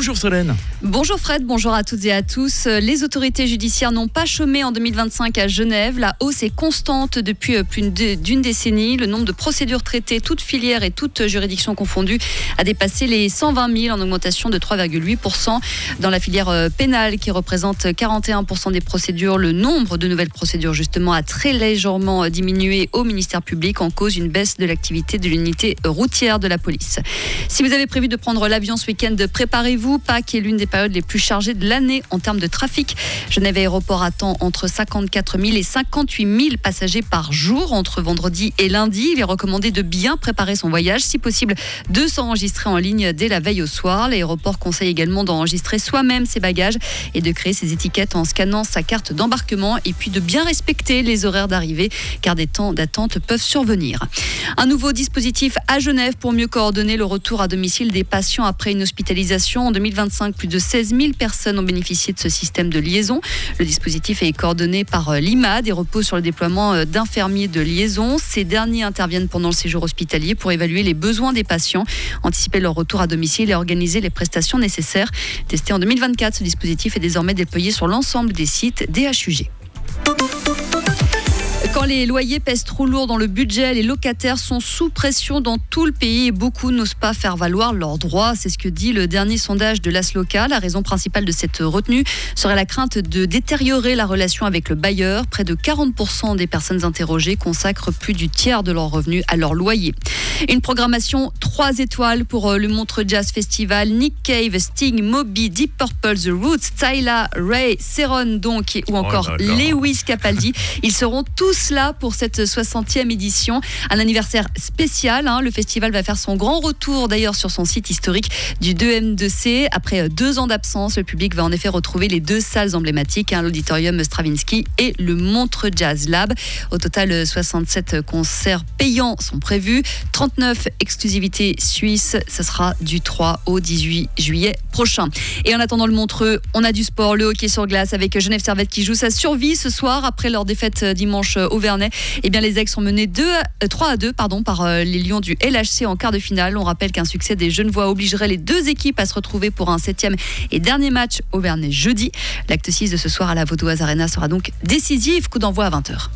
Bonjour Solène. Bonjour Fred, bonjour à toutes et à tous. Les autorités judiciaires n'ont pas chômé en 2025 à Genève. La hausse est constante depuis plus d'une décennie. Le nombre de procédures traitées, toutes filières et toutes juridictions confondues, a dépassé les 120 000 en augmentation de 3,8%. Dans la filière pénale qui représente 41% des procédures, le nombre de nouvelles procédures justement a très légèrement diminué au ministère public en cause une baisse de l'activité de l'unité routière de la police. Si vous avez prévu de prendre l'avion ce week-end, préparez-vous. Pâques est l'une des périodes les plus chargées de l'année en termes de trafic. Genève Aéroport attend entre 54 000 et 58 000 passagers par jour entre vendredi et lundi. Il est recommandé de bien préparer son voyage, si possible de s'enregistrer en ligne dès la veille au soir. L'aéroport conseille également d'enregistrer soi-même ses bagages et de créer ses étiquettes en scannant sa carte d'embarquement et puis de bien respecter les horaires d'arrivée car des temps d'attente peuvent survenir. Un nouveau dispositif à Genève pour mieux coordonner le retour à domicile des patients après une hospitalisation. En 2025, plus de 16 000 personnes ont bénéficié de ce système de liaison. Le dispositif est coordonné par l'IMAD et repose sur le déploiement d'infirmiers de liaison. Ces derniers interviennent pendant le séjour hospitalier pour évaluer les besoins des patients, anticiper leur retour à domicile et organiser les prestations nécessaires. Testé en 2024, ce dispositif est désormais déployé sur l'ensemble des sites DHUG. Quand les loyers pèsent trop lourd dans le budget, les locataires sont sous pression dans tout le pays et beaucoup n'osent pas faire valoir leurs droits. C'est ce que dit le dernier sondage de l'ASLOCA. La raison principale de cette retenue serait la crainte de détériorer la relation avec le bailleur. Près de 40% des personnes interrogées consacrent plus du tiers de leurs revenus à leur loyer. Une programmation 3 étoiles pour le Montreux Jazz Festival. Nick Cave, Sting, Moby, Deep Purple, The Roots, Tyla, Ray, Ceron donc, ou encore Lewis Capaldi. Ils seront tous là pour cette 60e édition. Un anniversaire spécial. Le festival va faire son grand retour d'ailleurs sur son site historique du 2M2C. Après 2 ans d'absence, le public va en effet retrouver les 2 salles emblématiques, l'auditorium Stravinsky et le Montreux Jazz Lab. Au total, 67 concerts payants sont prévus. 39 exclusivités suisses. Ce sera du 3 au 18 juillet prochain. Et en attendant le Montreux, on a du sport, le hockey sur glace avec Genève Servette qui joue sa survie ce soir après leur défaite dimanche au Vernet. Eh bien, les Aigles sont menés 3-2 par les Lions du LHC en quart de finale. On rappelle qu'un succès des Genevois obligerait les 2 équipes à se retrouver pour un 7e et dernier match au Vernet jeudi. L'acte 6 de ce soir à la Vaudoise Arena sera donc décisif. Coup d'envoi à 20h.